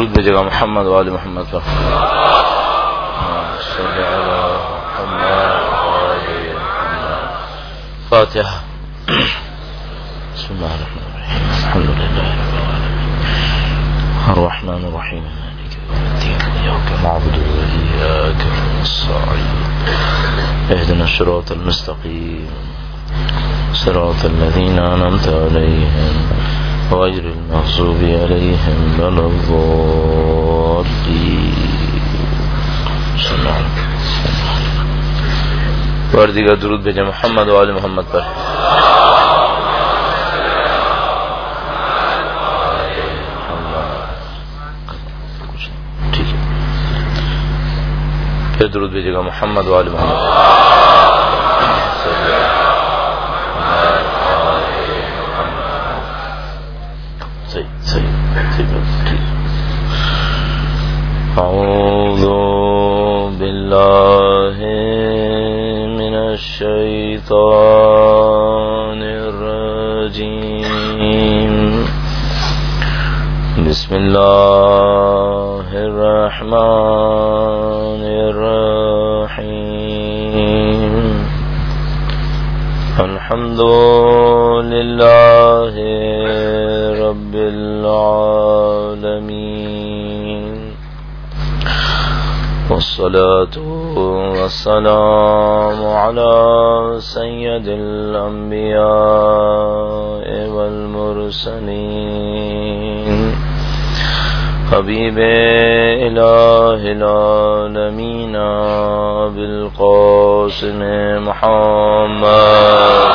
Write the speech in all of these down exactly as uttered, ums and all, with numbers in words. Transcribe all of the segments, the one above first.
درود بھیجے گا محمد وآل محمد پر. صلی علی محمد وآل محمد. فاتحہ. بسم اللہ الرحمن الرحیم. الحمد للہ رب العالمین الرحمن الرحیم مالک یوم الدین ایاک نعبد وإیاک نستعین اهدنا الصراط المستقیم صراط الذین أنعمت علیہم غیر المغضوب علیہم ولا الضالین. صلی اللہ علیہ وسلم. اور دیگر درود بھیجے محمد وآل محمد پر. پھر درود بھیجے گا محمد وآل محمد. صحیح صحیح صحیح. اعوذ باللہ من الشیطان الرجیم. بسم اللہ الرحمن الرحیم. الحمد للہ رب العالمین والصلاة والسلام على سید الانبیاء والمرسلین حبیب الہ العالمین بالقاسم محمد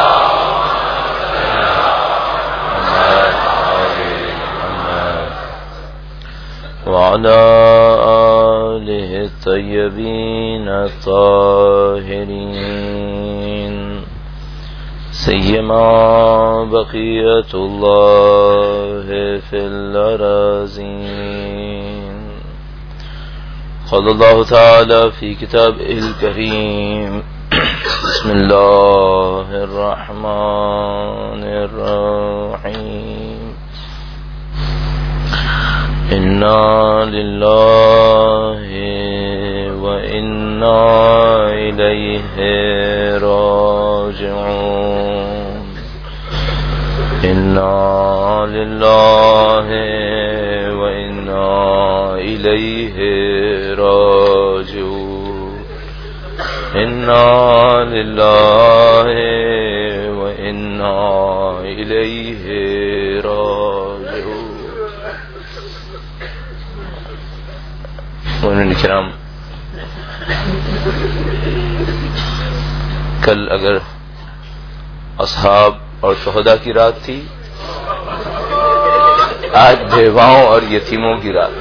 وعلى آلہ الطیبین الطاہرین سیما بقیت اللہ فی الارضین. قال اللہ تعالی فی کتابہ الکریم. بسم اللہ الرحمن الرحیم. انا للہ وإنا إليه راجعون. إنا لله وإنا إليه راجعون. إنا لله وإنا إليه راجعون. مومنین کرام، کل اگر اصحاب اور شہداء کی رات تھی، آج بیواؤں اور یتیموں کی رات.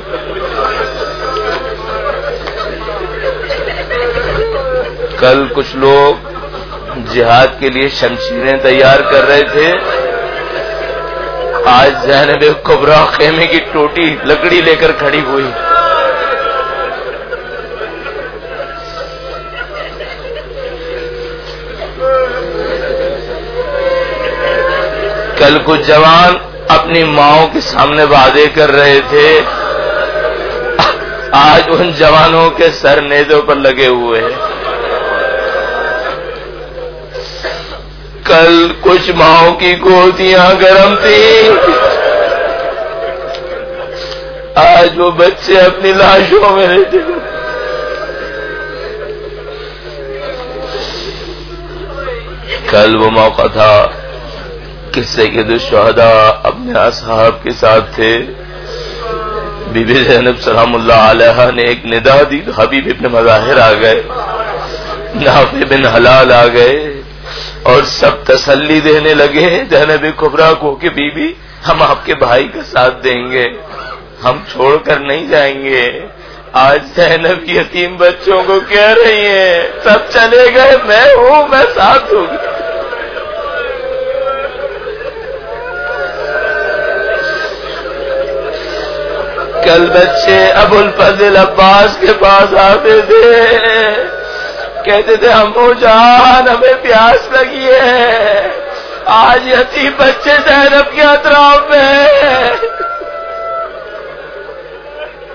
کل کچھ لوگ جہاد کے لیے شمشیریں تیار کر رہے تھے، آج زینب کبریٰ خیمے کی ٹوٹی لکڑی لے کر کھڑی ہوئی. کل کچھ جوان اپنی ماؤں کے سامنے وعدے کر رہے تھے، آج ان جوانوں کے سر نیزوں پر لگے ہوئے ہیں. کل کچھ ماؤں کی گودیاں گرم تھیں، آج وہ بچے اپنی لاشوں میں رہتے. کل وہ موقع تھا کہ سید الشہداء اپنے اصحاب کے ساتھ تھے. بی بی زینب سلام اللہ علیہا نے ایک ندا دی، حبیب ابن مظاہر آ گئے، نافع بن حلال آ گئے، اور سب تسلی دینے لگے زینب کبریٰ کو کہ بی بی ہم آپ کے بھائی کا ساتھ دیں گے، ہم چھوڑ کر نہیں جائیں گے. آج زینب یتیم بچوں کو کہہ رہی ہیں سب چلے گئے، میں ہوں، میں ساتھ ہوں. کل بچے ابو الفضل عباس کے پاس آتے تھے، کہتے تھے امو جان ہمیں پیاس لگی ہے. آج یتیم بچے زینب کے اطراف میں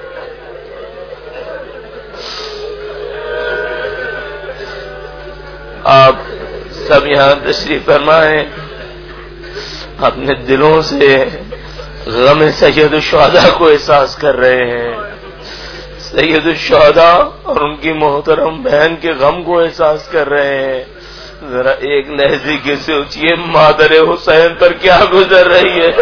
یہاں تشریف فرمائیں، اپنے دلوں سے غم سید الشہداء کو احساس کر رہے ہیں، سید الشہداء اور ان کی محترم بہن کے غم کو احساس کر رہے ہیں. ذرا ایک لہجے کے سوچئے مادر حسین پر کیا گزر رہی ہے.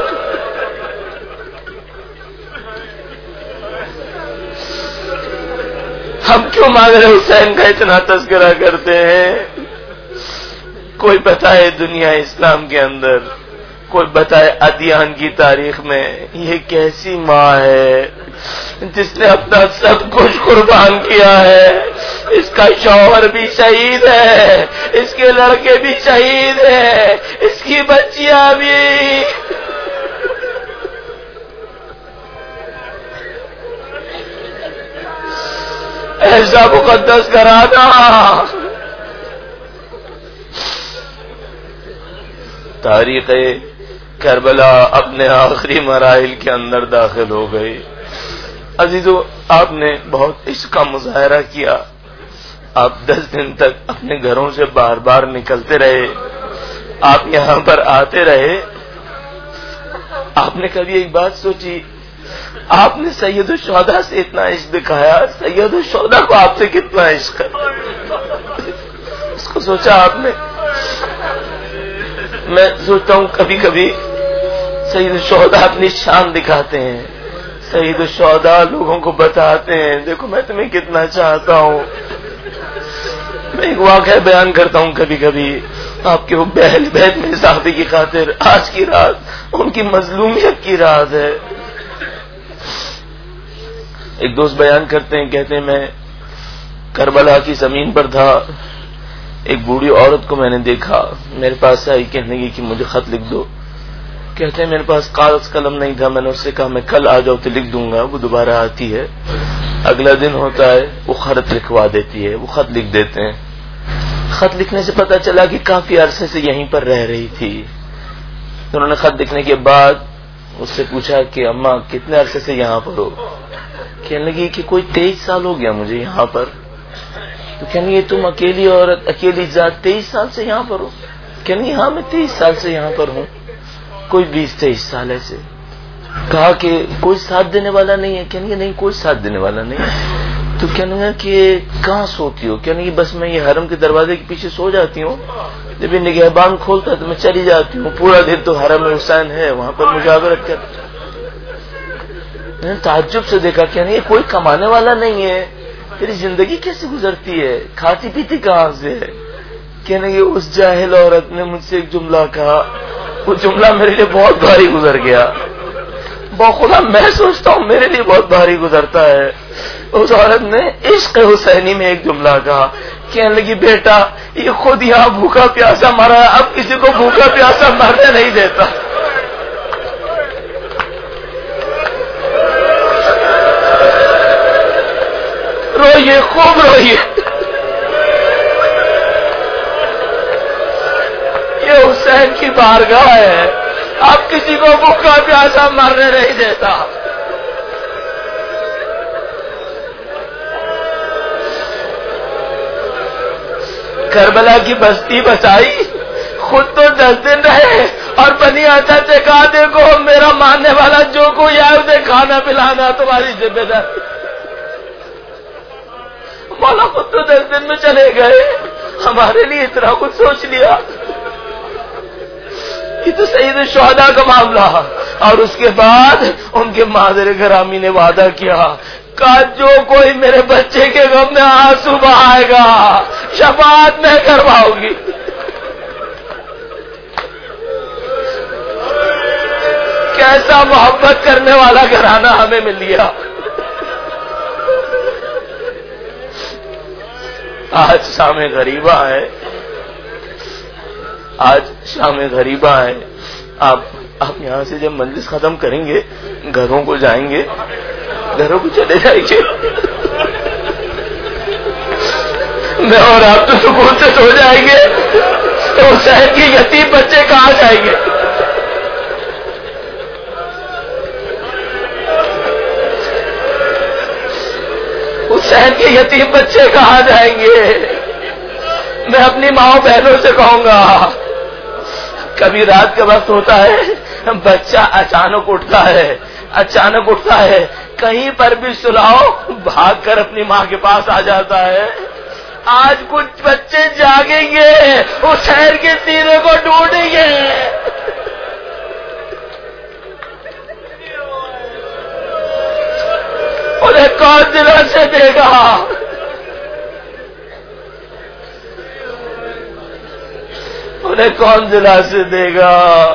ہم کیوں مادر حسین کا اتنا تذکرہ کرتے ہیں؟ کوئی بتائے دنیا اسلام کے اندر، کوئی بتائے ادیان کی تاریخ میں یہ کیسی ماں ہے جس نے اپنا سب کچھ قربان کیا ہے. اس کا شوہر بھی شہید ہے، اس کے لڑکے بھی شہید ہیں، اس کی بچیاں بھی. ایسا مقدس کرانا. تاریخ کربلا اپنے آخری مراحل کے اندر داخل ہو گئی. عزیزو، آپ نے بہت عشق کا مظاہرہ کیا. آپ دس دن تک اپنے گھروں سے بار بار نکلتے رہے، آپ یہاں پر آتے رہے. آپ نے کبھی ایک بات سوچی؟ آپ نے سید الشہداء سے اتنا عشق دکھایا، سید الشہداء کو آپ سے کتنا عشق ہے؟ اس کو سوچا آپ نے؟ میں سوچتا ہوں کبھی کبھی سید الشہداء اپنی شان دکھاتے ہیں، سید الشہداء لوگوں کو بتاتے ہیں دیکھو میں تمہیں کتنا چاہتا ہوں. میں ایک واقعہ بیان کرتا ہوں کبھی کبھی آپ کے وہ اہل بیت میں صحابی کی خاطر. آج کی رات ان کی مظلومیت کی رات ہے. ایک دوست بیان کرتے ہیں، کہتے ہیں میں کربلا کی زمین پر تھا، ایک بوڑھی عورت کو میں نے دیکھا، میرے پاس آئی، کہنے لگی کہ مجھے خط لکھ دو. کہتے ہیں میرے پاس کاغذ قلم نہیں تھا، میں نے اس سے کہا میں کل آ جاؤ تو لکھ دوں گا. وہ دوبارہ آتی ہے، اگلا دن ہوتا ہے، وہ خط لکھوا دیتی ہے، وہ خط لکھ دیتے ہیں. خط لکھنے سے پتا چلا کہ کافی عرصے سے یہیں پر رہ رہی تھی. انہوں نے خط لکھنے کے بعد اس سے پوچھا کہ اماں کتنے عرصے سے یہاں پر ہو؟ کہنے لگی کہ کوئی تیئیس سال ہو گیا مجھے یہاں پر. تو کہنے لگی تم اکیلی عورت، اکیلی ذات تیئیس سال سے یہاں پر ہو؟ کہنے لگی ہاں میں تیئیس سال سے یہاں پر ہوں. کوئی بیس تیئیس سال ایسے. کہا کہ کوئی ساتھ دینے والا نہیں ہے؟ کہنے لگی نہیں کوئی ساتھ دینے والا نہیں ہے. تو کہنے لگا کہ کہاں سوتی ہو؟ کہنے لگی بس میں یہ حرم کے دروازے کے پیچھے سو جاتی ہوں، جب یہ نگہبان کھولتا تو میں چلی جاتی ہوں، پورا دن تو حرم حسین ہے وہاں پر مجاورت کر. میں نے تعجب سے دیکھا، کہنے یہ کوئی کمانے والا نہیں ہے، تیری زندگی کیسے گزرتی ہے، کھاتی پیتی کہاں سے ہے؟ کہنے لگی اس جاہل عورت نے مجھ سے ایک جملہ کہا، وہ جملہ میرے لیے بہت بھاری گزر گیا. بخدا میں سوچتا ہوں میرے لیے بہت بھاری گزرتا ہے. اس عورت نے عشق حسینی میں ایک جملہ کہا، کہنے لگی بیٹا یہ خود یہاں بھوکا پیاسا مرا ہے، اب کسی کو بھوکا پیاسا مرنے نہیں دیتا. روئیے خوب روئیے. یہ حسین کی بارگاہ ہے، اب کسی کو بھوکا پیاسا مرنے نہیں دیتا. کربلا کی بستی بچائی، خود تو دس دن رہے اور بنی اسد سے کہا دیکھو میرا ماننے والا جو کوئی آئے اسے کھانا پلانا تمہاری ذمہ داری. مولا خود تو دس دن میں چلے گئے، ہمارے لیے اتنا کچھ سوچ لیا. یہ تو سید الشہداء کا معاملہ. اور اس کے بعد ان کے مادر گرامی نے وعدہ کیا کہ جو کوئی میرے بچے کے غم میں آنسو بہائے گا شفاعت میں کرواؤں گی. کیسا محبت کرنے والا گھرانہ ہمیں مل گیا. آج شام غریبہ ہے، آج شام غریبہ ہے. آپ آپ یہاں سے جب مجلس ختم کریں گے گھروں کو جائیں گے، گھروں کو چلے جائیں گے، میں اور آپ تو سکون سے سو جائیں گے، تو اس شہر کے یتیم بچے کہاں جائیں گے؟ اس شہر کے یتیم بچے کہاں جائیں گے؟ میں اپنی ماں بہنوں سے کہوں گا. کبھی رات کا وقت ہوتا ہے بچہ اچانک اٹھتا ہے اچانک اٹھتا ہے کہیں پر بھی سلاؤ بھاگ کر اپنی ماں کے پاس آ جاتا ہے. آج کچھ بچے جاگیں گے اس شہر کے سینے کو ڈھونڈیں گے. انہیں کون دلوں سے دے گا؟ انہیں کون دلا سے دے گا؟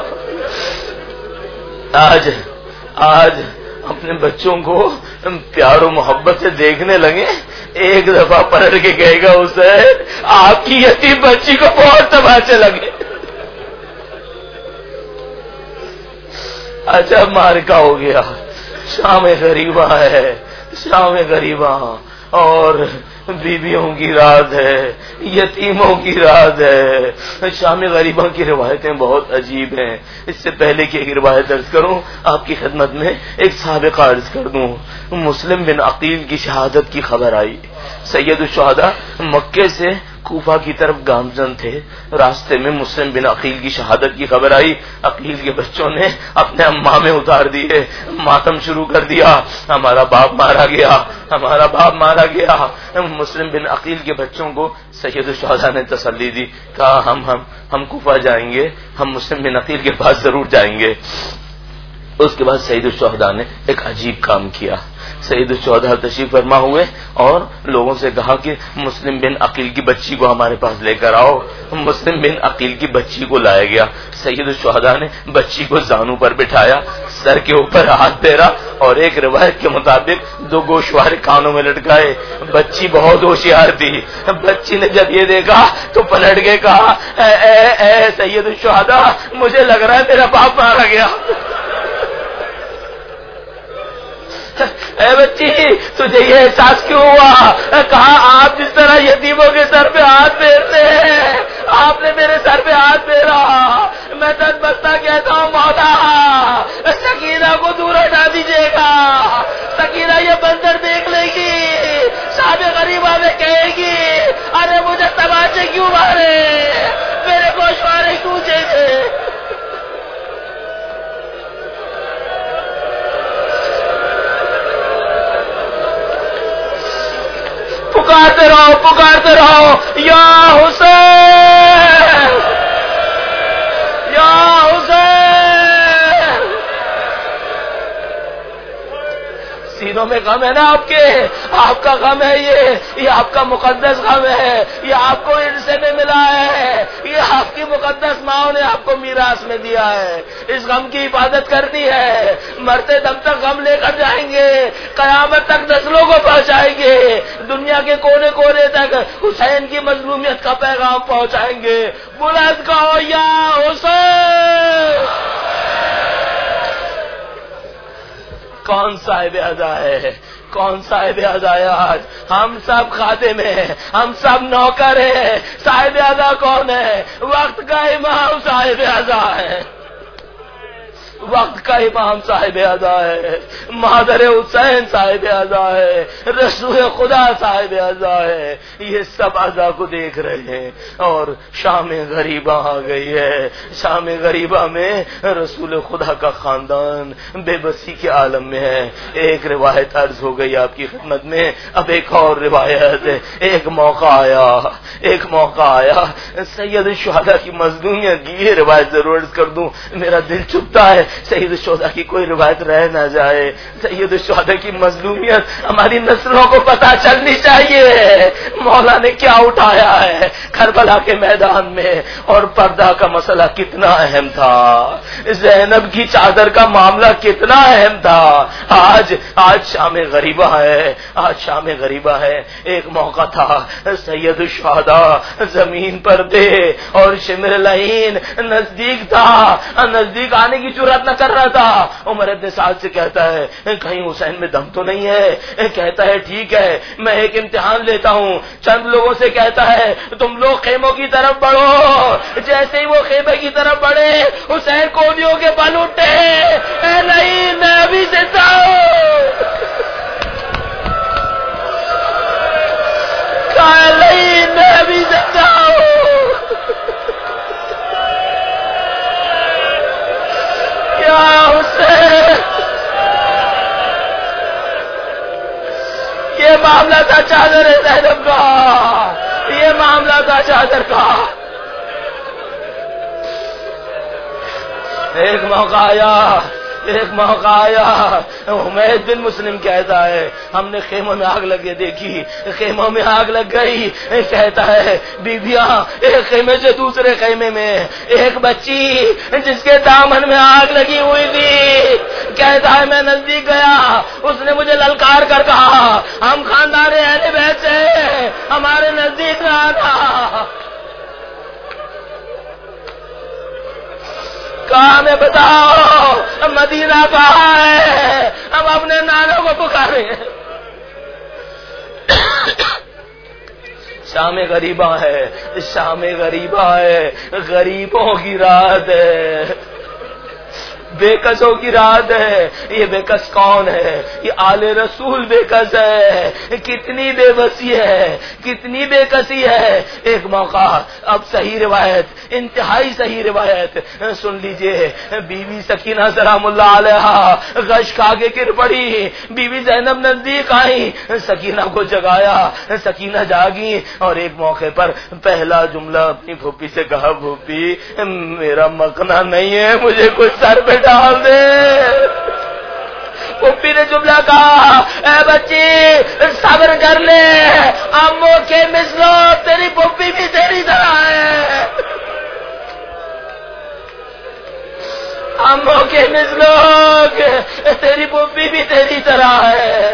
آج آج اپنے بچوں کو پیار و محبت سے دیکھنے لگے ایک دفعہ پلٹ کے کہے گا اسے آپ کی یتیم بچی کو بہت تماچے لگے. اچھا مارکا ہو گیا. شام غریبہ ہے شام غریبہ اور بیویوں کی رات ہے یتیموں کی رات ہے. شام غریبہ کی روایتیں بہت عجیب ہیں. اس سے پہلے کہ ایک روایت عرض کروں آپ کی خدمت میں ایک سابقہ عرض کر دوں. مسلم بن عقیل کی شہادت کی خبر آئی. سید الشہداء مکے سے کوفہ کی طرف گامزن تھے. راستے میں مسلم بن عقیل کی شہادت کی خبر آئی. عقیل کے بچوں نے اپنے امامے اتار دیے ماتم شروع کر دیا. ہمارا باپ مارا گیا ہمارا باپ مارا گیا. مسلم بن عقیل کے بچوں کو سید الشہداء نے تسلی دی. کہا ہم ہم ہم کوفہ جائیں گے ہم مسلم بن عقیل کے پاس ضرور جائیں گے. اس کے بعد سید الشہداء نے ایک عجیب کام کیا. سید الشہداء تشریف فرما ہوئے اور لوگوں سے کہا کہ مسلم بن عقیل کی بچی کو ہمارے پاس لے کر آؤ. مسلم بن عقیل کی بچی کو لایا گیا. سید الشہداء نے بچی کو زانو پر بٹھایا سر کے اوپر ہاتھ پھیرا اور ایک روایت کے مطابق دو گوشوارے کانوں میں لٹکائے. بچی بہت ہوشیار تھی. بچی نے جب یہ دیکھا تو پلٹ کے کہا اے اے اے سید الشہداء مجھے لگ رہا ہے میرا باپ مارا گیا. اے بچی تجھے یہ احساس کیوں ہوا؟ کہا آپ جس طرح یتیموں کے سر پہ ہاتھ پھیرتے ہیں آپ نے میرے سر پہ ہاتھ پھیرا. میں دن بستا کہتا ہوں مولا سکینہ کو دور ہٹا دیجیے گا. سکینہ یہ منظر دیکھ لے گی شام غریبہ میں کہے گی ارے مجھے تماچے کیوں مارے میرے گوشوارے کیوں چیزے. پکارتے رہو پکارتے رہو یا حسین یا حسین. سینوں میں غم ہے نا آپ کے آپ کا غم ہے یہ یہ آپ کا مقدس غم ہے. یہ آپ کو ان سے میں ملا ہے. یہ آپ کی مقدس ماں نے آپ کو میراث میں دیا ہے. اس غم کی حفاظت کرنی ہے. مرتے دم تک غم لے کر جائیں گے قیامت تک نسلوں کو پہنچائیں گے. دنیا کے کونے کونے تک حسین کی مظلومیت کا پیغام پہنچائیں گے. بلند کہو یا حسین. کون صاحب ادا ہے کون صاحب ادا ہے؟ آج ہم سب خادم ہیں ہم سب نوکر ہیں. صاحب ادا کون ہے؟ وقت کا امام صاحب ادا ہے. وقت کا امام صاحب ادا ہے. مادر حسین صاحب ادا ہے. رسول خدا صاحب ادا ہے. یہ سب ادا کو دیکھ رہے ہیں اور شام غریبہ آ گئی ہے. شام غریبہ میں رسول خدا کا خاندان بے بسی کے عالم میں ہے. ایک روایت عرض ہو گئی آپ کی خدمت میں. اب ایک اور روایت. ایک موقع آیا ایک موقع آیا سید الشہداء کی مظلومیت کی یہ روایت ضرور عرض کر دوں. میرا دل چبھتا ہے سید الشہداء کی کوئی روایت رہ نہ جائے. سید الشہداء کی مظلومیت ہماری نسلوں کو پتہ چلنی چاہیے. مولا نے کیا اٹھایا ہے کربلا کے میدان میں اور پردہ کا مسئلہ کتنا اہم تھا. زینب کی چادر کا معاملہ کتنا اہم تھا. آج آج شام غریبہ ہے آج شام غریبہ ہے. ایک موقع تھا سید الشہداء زمین پر دے اور شمر لعین نزدیک تھا. نزدیک آنے کی جرات نہ کر رہا تھا. عمر ابن سعد سے کہتا ہے کہیں حسین میں دم تو نہیں ہے؟ کہتا ہے ٹھیک ہے میں ایک امتحان لیتا ہوں. چند لوگوں سے کہتا ہے تم لوگ خیموں کی طرف بڑھو. جیسے ہی وہ خیمے کی طرف بڑھے حسین کوبیوں کے بل اٹھے. اے نہیں میں ابھی زندہ ہوں. نہیں میں ابھی زندہ ہوں. معاملہ تھا چادر زینب کا، یہ معاملہ تھا چادر کا۔ ایک موقع آیا ایک موقع آیا حمید بن مسلم کہتا ہے ہم نے خیموں میں آگ لگے دیکھی، خیموں میں آگ لگ گئی، کہتا ہے بیبیاں ایک خیمے سے دوسرے خیمے میں، ایک بچی جس کے دامن میں آگ لگی ہوئی تھی، کہتا ہے میں نزدیک گیا، اس نے مجھے للکار کر کہا ہم خاندان اہل بیت سے، ہمارے نزدیک نہ آنا۔ کہاں میں بتاؤ مدینہ کہاں ہے، ہم اپنے نانوں کو پکارے ہیں۔ شام غریبہ ہے، شام غریبہ ہے، غریبوں کی رات ہے، بے کسوں کی رات ہے۔ یہ بے کس کون ہے؟ یہ آل رسول بے کس ہے۔ کتنی بے بسی ہے، کتنی بے کسی ہے۔ ایک موقع، اب صحیح روایت، انتہائی صحیح روایت سن لیجئے۔ بیوی سکینہ سلام اللہ علیہا غش کھا کے گر پڑی، بیوی زینب نزدیک آئی، سکینہ کو جگایا، سکینہ جاگی اور ایک موقع پر پہلا جملہ اپنی پھوپھی سے کہا پھوپھی میرا مکنا نہیں ہے، مجھے کچھ سر پہ ڈال دے۔ پھوپھی نے جملہ کہا اے بچی صبر کر لے، امو کے مثلو تیری پھوپھی بھی تیری طرح ہے، امو کے مثلو تیری پھوپھی بھی تیری طرح ہے۔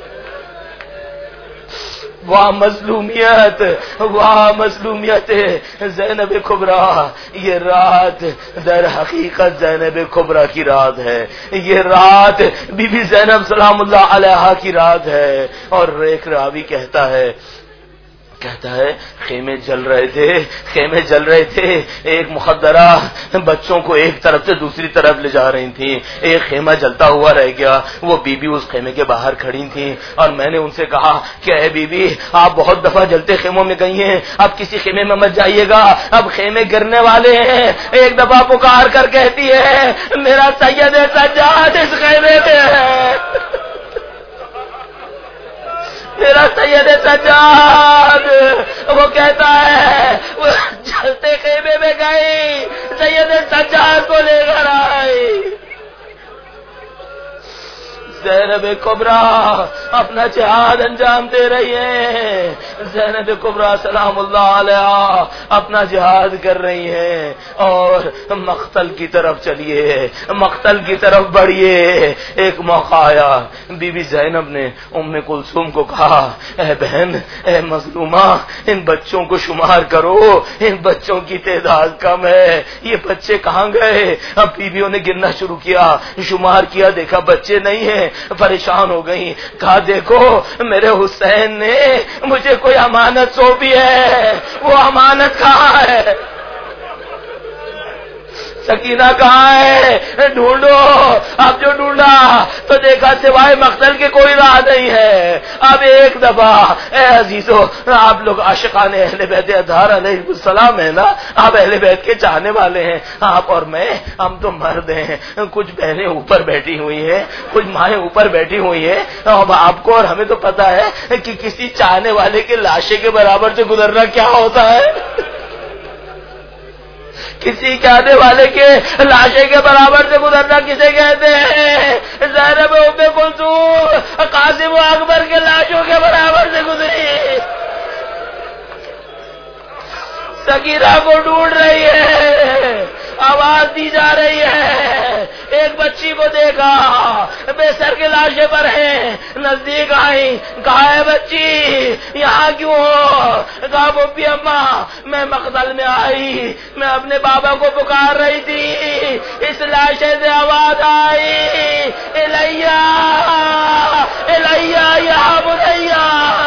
واہ مظلومیت، واہ مظلومیت زینب کبریٰ۔ یہ رات در حقیقت زینب کبریٰ کی رات ہے، یہ رات بی بی زینب سلام اللہ علیہا کی رات ہے۔ اور ایک راوی کہتا ہے کہتا ہے خیمے جل رہے تھے، خیمے جل رہے تھے، ایک مخدرہ بچوں کو ایک طرف سے دوسری طرف لے جا رہی تھی، ایک خیمہ جلتا ہوا رہ گیا، وہ بی بی اس خیمے کے باہر کھڑی تھی اور میں نے ان سے کہا کہ اے بی بی آپ بہت دفعہ جلتے خیموں میں گئی ہیں، اب کسی خیمے میں مت جائیے گا، اب خیمے گرنے والے ہیں۔ ایک دفعہ پکار کر کہتی ہے میرا سید سجاد اس خیمے میں ہے، میرا سید سجاد۔ وہ کہتا ہے وہ چلتے خیمے میں گئی، سید سجاد کو لے کر آئی۔ زینب کبریٰ اپنا جہاد انجام دے رہی ہے، زینب کبریٰ سلام اللہ علیہ اپنا جہاد کر رہی ہیں اور مقتل کی طرف چلیے، مقتل کی طرف بڑھیے۔ ایک موقع آیا، بی بی زینب نے ام کلثوم کو کہا اے بہن اے مظلومہ ان بچوں کو شمار کرو، ان بچوں کی تعداد کم ہے، یہ بچے کہاں گئے؟ اب بیویوں نے گننا شروع کیا، شمار کیا، دیکھا بچے نہیں ہیں، پریشان ہو گئی، کہا دیکھو میرے حسین نے مجھے کوئی امانت سونپی ہے، وہ امانت کہاں ہے؟ سکینہ کہاں ہے؟ ڈھونڈو۔ اب جو ڈھونڈا تو دیکھا سوائے مقتل کے کوئی راہ نہیں ہے۔ اب ایک دفعہ اے عزیزو آپ لوگ عاشقان اہل بیت اطہار علیہ السلام ہیں نا، آپ اہل بیت کے چاہنے والے ہیں، آپ اور میں ہم تو مرد ہیں، کچھ بہنیں اوپر بیٹھی ہوئی ہیں، کچھ مائیں اوپر بیٹھی ہوئی ہیں، اب آپ کو اور ہمیں تو پتا ہے کہ کسی چاہنے والے کے لاشے کے برابر سے گزرنا کیا ہوتا ہے، کسی چاہنے والے کے لاشے کے برابر سے گزرنا کسے کہتے ہیں؟ زینب ام کلثوم قاسم و اکبر کے لاشوں کے برابر سے گزری، سکینہ کو ڈھونڈ رہی ہے، آواز دی جا رہی ہے۔ ایک بچی کو دیکھا بے سر کے لاشے پر ہے، نزدیک آئی، کہا ہے بچی یہاں کیوں ہو؟ کہا پھوپھی اماں میں مقتل میں آئی، میں اپنے بابا کو پکار رہی تھی، اس لاشے سے آواز آئی الیہ الیہ یا بنیہ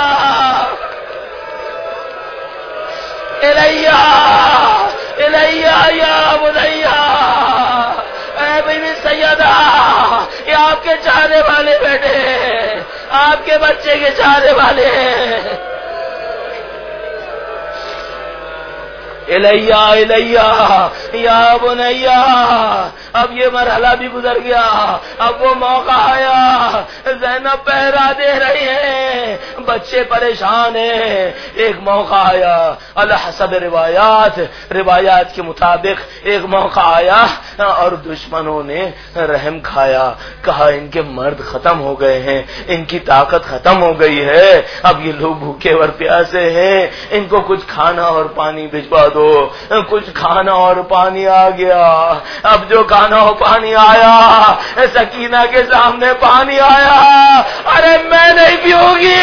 الیہ الیہ یا بنیہ۔ اے بیوی سیدہ یہ آپ کے چاہنے والے بیٹے ہیں، آپ کے بچے کے چاہنے والے ہیں۔ الیا الیا یا بنیا، اب یہ مرحلہ بھی گزر گیا، اب وہ موقع آیا، زینب پہرا دے رہی ہیں، بچے پریشان ہیں، ایک موقع آیا الحسب روایات روایات کے مطابق ایک موقع آیا اور دشمنوں نے رحم کھایا، کہا ان کے مرد ختم ہو گئے ہیں، ان کی طاقت ختم ہو گئی ہے، اب یہ لوگ بھوکے اور پیاسے ہیں، ان کو کچھ کھانا اور پانی بھجوا دو۔ کچھ کھانا اور پانی آ گیا، اب جو کھانا اور پانی آیا، سکینہ کے سامنے پانی آیا، ارے میں نہیں پیوں گی،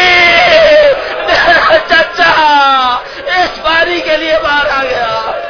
چچا اس پانی کے لیے باہر آ گیا،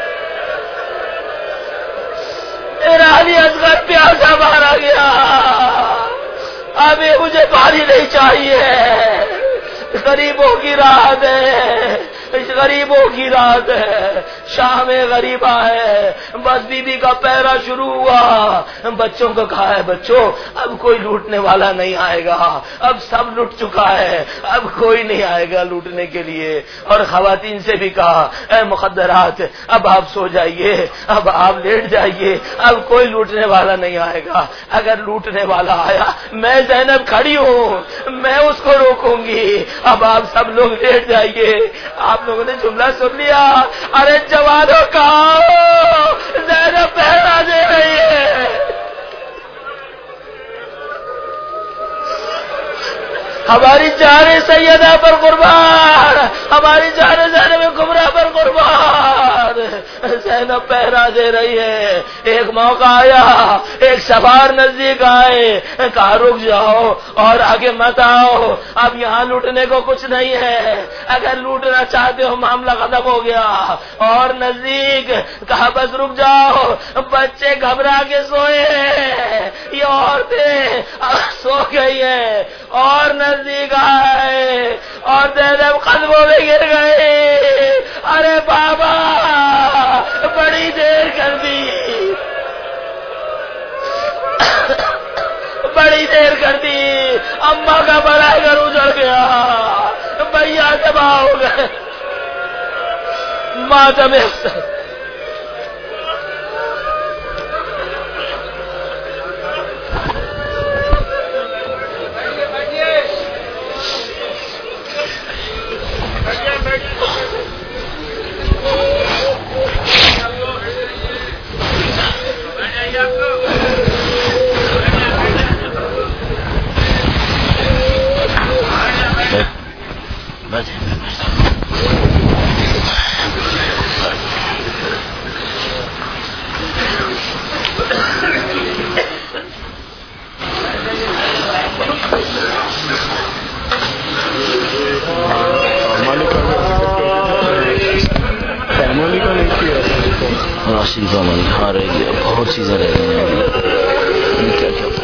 میرا علی اصغر پیاسا باہر آ گیا، ابھی مجھے پانی نہیں چاہیے، غریبوں کی راحت ہے، غریبوں کی رات ہے، شام غریبہ ہے، بس بی بی کا پہرا شروع ہوا، بچوں کو کہا ہے بچوں اب کوئی لوٹنے والا نہیں آئے گا، اب سب لٹ چکا ہے، اب کوئی نہیں آئے گا لوٹنے کے لیے، اور خواتین سے بھی کہا اے مقدرات اب آپ سو جائیے، اب آپ لیٹ جائیے، اب کوئی لوٹنے والا نہیں آئے گا، اگر لوٹنے والا آیا میں زینب کھڑی ہوں، میں اس کو روکوں گی، اب آپ سب لوگ لیٹ جائیے۔ آپ لوگوں نے جملہ سن لیا، ارے جوانوں کا زینب پہرا دے رہی ہے، ہماری جان سیدہ پر قربان، ہماری جان زینب کبریٰ پر قربان، زینب پہرا دے رہی ہے۔ ایک موقع آیا، ایک سوار نزدیک آئے، کہا رک جاؤ اور آگے مت آؤ، اب یہاں لوٹنے کو کچھ نہیں ہے، اگر لوٹنا چاہتے ہو معاملہ ختم ہو گیا، اور نزدیک کہا بس رک جاؤ، بچے گھبرا کے سوئے ہیں، یہ عورتیں سو گئی ہیں، اور نزدیک آئے اور زینب قدموں میں گر گئے، ارے بابا بڑی دیر کر دی، بڑی دیر کر دی، اماں کا بڑا گھر اجڑ گیا، بھیا تباہ ہو گئے، ماتم افسر راشد کا من ہاں رہ گیا، بہت چیزیں رہ گئی ہیں، کیا کیا